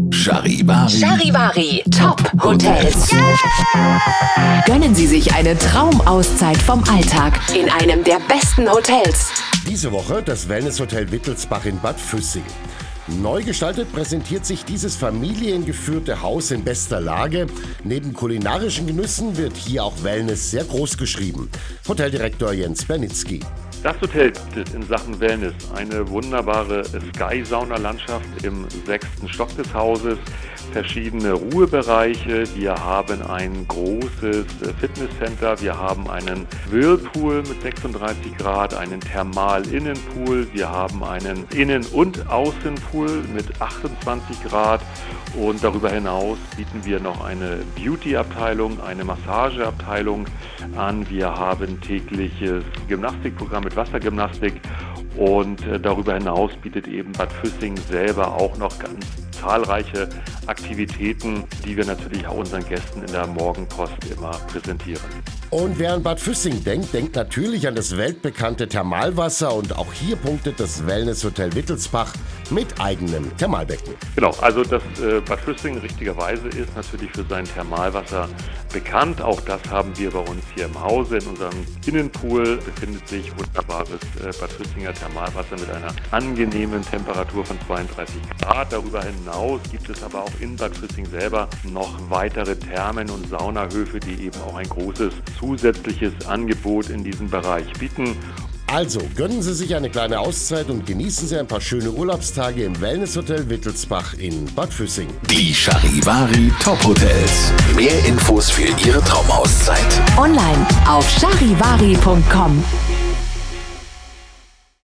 Charivari. Charivari Top Hotels. Gönnen Sie sich eine Traumauszeit vom Alltag in einem der besten Hotels. Diese Woche das Wellnesshotel Wittelsbach in Bad Füssing. Neu gestaltet präsentiert sich dieses familiengeführte Haus in bester Lage. Neben kulinarischen Genüssen wird hier auch Wellness sehr groß geschrieben. Hoteldirektor Jens Bernitzky. Das Hotel bietet in Sachen Wellness eine wunderbare Sky-Sauna-Landschaft im 6. Stock des Hauses, verschiedene Ruhebereiche. Wir haben ein großes Fitnesscenter, wir haben einen Whirlpool mit 36 Grad, einen Thermal-Innenpool, wir haben einen Innen- und Außenpool mit 28 Grad und darüber hinaus bieten wir noch eine Beauty-Abteilung, eine Massageabteilung an. Wir haben tägliches Gymnastikprogramm mit Wassergymnastik und darüber hinaus bietet eben Bad Füssing selber auch noch ganz zahlreiche Aktivitäten, die wir natürlich auch unseren Gästen in der Morgenpost immer präsentieren. Und wer an Bad Füssing denkt natürlich an das weltbekannte Thermalwasser und auch hier punktet das Wellnesshotel Wittelsbach mit eigenem Thermalbecken. Genau, also das Bad Füssing richtigerweise ist natürlich für sein Thermalwasser bekannt. Auch das haben wir bei uns hier im Hause. In unserem Innenpool befindet sich wunderbares Bad Füssinger Thermalwasser mit einer angenehmen Temperatur von 32 Grad. Darüber hinaus gibt es aber auch in Bad Füssing selber noch weitere Thermen und Saunahöfe, die eben auch ein großes zusätzliches Angebot in diesem Bereich bieten. Also gönnen Sie sich eine kleine Auszeit und genießen Sie ein paar schöne Urlaubstage im Wellnesshotel Wittelsbach in Bad Füssing. Die Charivari Top Hotels. Mehr Infos für Ihre Traumauszeit Online auf charivari.com.